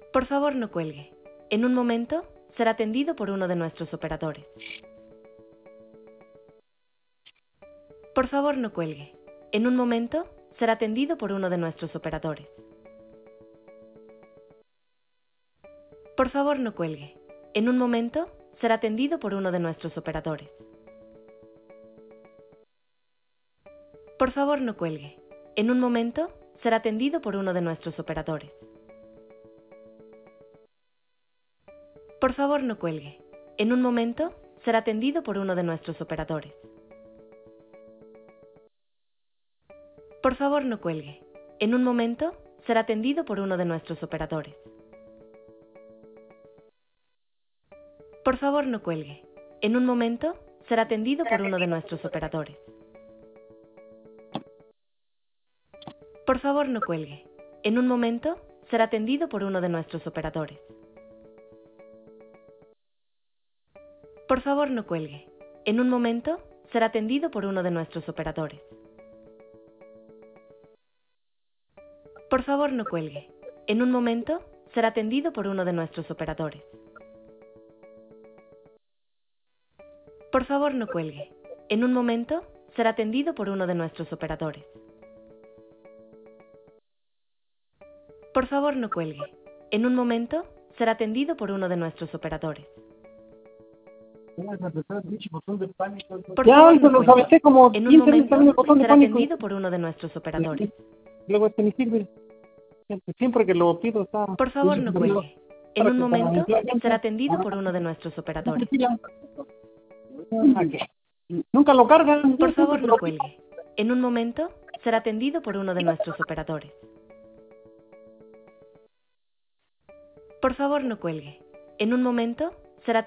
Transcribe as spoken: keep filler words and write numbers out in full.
Por favor, no cuelgue. En un momento, será atendido por uno de nuestros operadores. Por favor, no cuelgue. En un momento, será atendido por uno de nuestros operadores. Por favor, no cuelgue. En un momento, será atendido por uno de nuestros operadores. Por favor, no cuelgue. En un momento, será atendido por uno de nuestros operadores. Por favor, no cuelgue. En un momento, será atendido por uno de nuestros operadores. Por favor, no cuelgue. En un momento, será atendido por uno de nuestros operadores. Por favor, no cuelgue. En un momento, será atendido por uno de nuestros operadores. Por favor, no cuelgue. En un momento, será atendido por uno de nuestros operadores. Por favor, no cuelgue. En un momento, será atendido por uno de nuestros operadores. Por favor, no cuelgue. En un momento, será atendido por uno de nuestros operadores. Por favor, no cuelgue. En un momento, será atendido por uno de nuestros operadores. Por favor, no cuelgue. En un momento, será atendido por uno de nuestros operadores. Por Ya, favor, eso no lo cuelgue. aventé como En un quince veces también momento, el botón de será pánico. atendido por uno de nuestros operadores. Luego este ni sirve. Siempre, siempre que lo pido está... Por favor, no cuelgue. En un momento, será atendido por uno de nuestros operadores. Nunca lo cargan. Por favor, no cuelgue. En un momento, será atendido por uno de nuestros operadores. Por favor, no cuelgue. En un momento,